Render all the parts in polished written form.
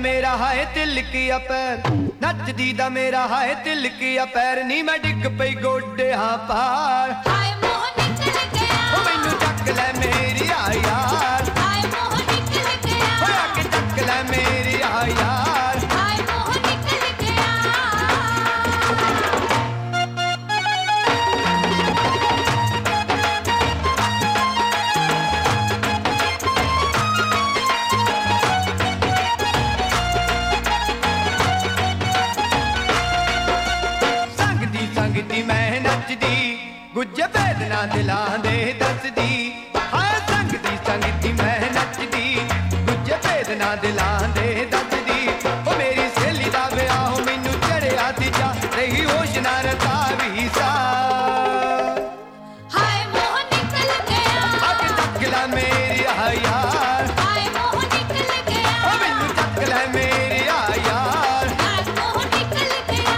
ਮੇਰਾ ਹਾਏ ਤਿਲਕਿਆ ਪੈਰ ਨੱਚਦੀ ਦਾ ਮੇਰਾ ਹਾਏ ਤਿਲਕਿਆ ਪੈਰ ਨੀ ਮੈਂ ਡਿੱਗ ਪਈ ਗੋਡਿਆਂ ਪਾਰ ਹਾਏ ਮੋਹ ਨਿਕਲ ਗਿਆ ਉਹ ਮੈਨੂੰ ਚੱਕ ਲੈ ਮੇਰੀ ਆ ਯਾਰ ਹਾਏ ਮੋਹ ਨਿਕਲ ਗਿਆ ਹੋਇਆ ਕਿ ਚੱਕ ਲੈ ਮੇਰੀ ਆ ਯਾਰ ਹਾਏ ਮੋਹ ਨਿਕਲ ਗਿਆ ਸੰਗਦੀ ਮੈਂ ਨੱਚਦੀ ਗੁੱਜੇ ਵੇਦਨਾ ਦਿਲਾਂ ਦੇ ਦੱਸਦੀ ਹਾਏ ਸੰਗਦੀ ਮੈਂ ਨੱਚਦੀ ਗੁੱਜੇ ਵੇਦਨਾ ਦਿਲਾਂ ਦੇ ਦੱਸਦੀ ਉਹ ਮੇਰੀ ਸਹੇਲੀ ਦਾ ਵਿਆਹ ਮੈਨੂੰ ਚੜਿਆ ਦੀ ਜਾ ਰਹੀ ਹੋਸ਼ ਨਾ ਰਤਾ ਵੀ ਸਾ ਹਾਏ ਮੋਹ ਨਿਕਲ ਗਿਆ ਅੱਗ ਚੱਕ ਲੈ ਮੇਰੀ ਆ ਯਾਰ ਹਾਏ ਮੋਹ ਨਿਕਲ ਗਿਆ ਉਹ ਮੈਨੂੰ ਚੱਕ ਲੈ ਮੇਰੀ ਆ ਯਾਰ ਹਾਏ ਮੋਹ ਨਿਕਲ ਗਿਆ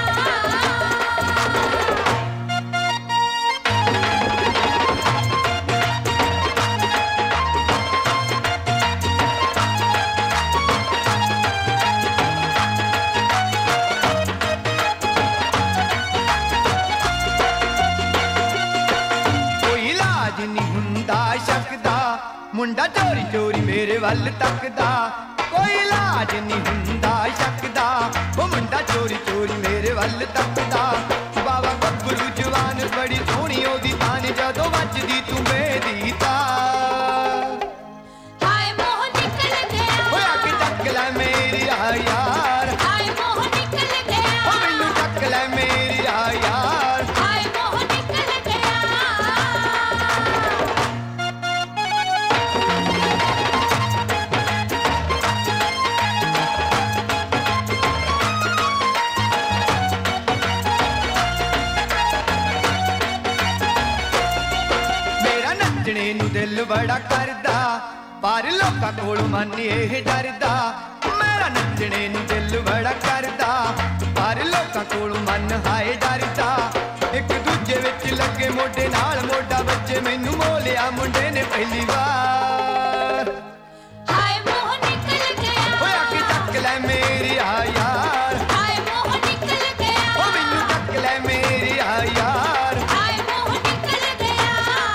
ਮੁੰਡਾ ਚੋਰੀ ਚੋਰੀ ਮੇਰੇ ਵੱਲ ਤੱਕਦਾ ਕੋਈ ਇਲਾਜ ਨਹੀਂ ਹੁੰਦਾ ਸ਼ੱਕਦਾ ਉਹ ਮੁੰਡਾ ਚੋਰੀ ਚੋਰੀ ਮੇਰੇ ਵੱਲ ਤੱਕਦਾ ਬਾਬਾ ਗੱਭਰੂ ਜਵਾਨ ਬੜੀ ਸੋਹਣੀ ਉਹਦੀ ਤਾਨ ਜਦੋਂ ਵੱਜਦੀ ਤੂੰ ਮੇਰੀ ਤਾਰ ਹਾਏ ਮੋਹ ਨਿਕਲ ਗਿਆ ਹੋਇਆ ਕਿ ਚੱਕ ਲੈ ਮੇਰੀ ਆ ਯਾਰ ਹਾਏ ਮੋਹ ਨਿਕਲ ਗਿਆ ਉਹ ਮੈਨੂੰ ਚੱਕ ਲੈ ਮੇਰੀ ਆ ਯਾਰ ਹਾਏ ਮੋਹ ਨਿਕਲ ਗਿਆ ਨੱਚਣੇ ਨੂੰ ਦਿਲ ਬੜਾ ਕਰਦਾ ਪਰ ਲੋਕਾਂ ਕੋਲੋਂ ਮਨ ਇਹ ਡਰਦਾ ਮੇਰਾ ਨੱਚਣੇ ਨੂੰ ਦਿਲ ਬੜਾ ਕਰਦਾ ਪਰ ਲੋਕਾਂ ਕੋਲੋਂ ਮਨ ਹਾਏ ਡਰਦਾ ਇੱਕ ਦੂਜੇ ਵਿੱਚ ਲੱਗੇ ਮੋਢੇ ਨਾਲ ਮੋਢਾ ਬੱਚੇ ਮੈਨੂੰ ਮੋਲਿਆ ਮੁੰਡੇ ਨੇ ਪਹਿਲੀ ਵਾਰ ਹਾਏ ਮੋਹ ਨਿਕਲ ਗਿਆ ਹੋਇਆ ਕਿ ਚੱਕ ਲੈ ਮੇਰੀ ਆ ਯਾਰ ਹਾਏ ਮੋਹ ਨਿਕਲ ਗਿਆ ਉਹ ਮੈਨੂੰ ਚੱਕ ਲੈ ਮੇਰੀ ਆ ਯਾਰ ਹਾਏ ਮੋਹ ਨਿਕਲ ਗਿਆ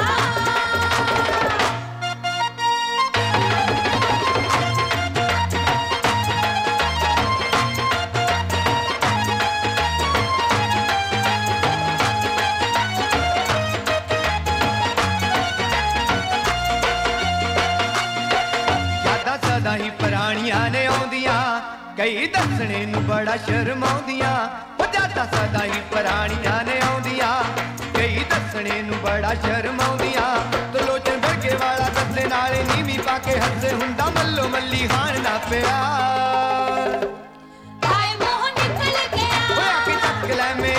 ਸਦਾ ਹੀ ਪੁਰਾਣੀਆਂ ਨੇ ਆਉਂਦੀਆਂ ਕਈ ਦੱਸਣੇ ਨੂੰ ਬੜਾ ਸ਼ਰਮਾਉਂਦੀਆਂ ਉਹ ਜਿਆਦਾ ਸਦਾ ਹੀ ਪੁਰਾਣੀਆਂ ਨੇ ਆਉਂਦੀਆਂ ਕਈ ਦੱਸਣੇ ਨੂੰ ਬੜਾ ਸ਼ਰਮਾਉਂਦੀਆਂ ਤੇ ਲੋਚਨ ਵਰਗੇ ਵਾਲਾ ਦੱਸੇ ਨਾਲੇ ਨੀਵੀਂ ਪਾ ਕੇ ਹੱਸੇ ਹੁੰਦਾ ਮੱਲੋ ਮੱਲੀ ਹਾਣ ਨਾ ਪਿਆ ਹਾਏ ਮੋਹ ਨਿਕਲ ਗਿਆ ਹੋਇਆ ਕਿ ਚੱਕ ਲੈ